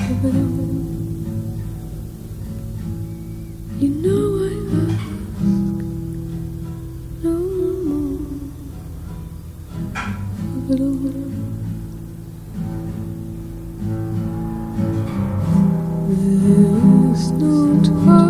of it all. You know I ask no more of it all. There's no time.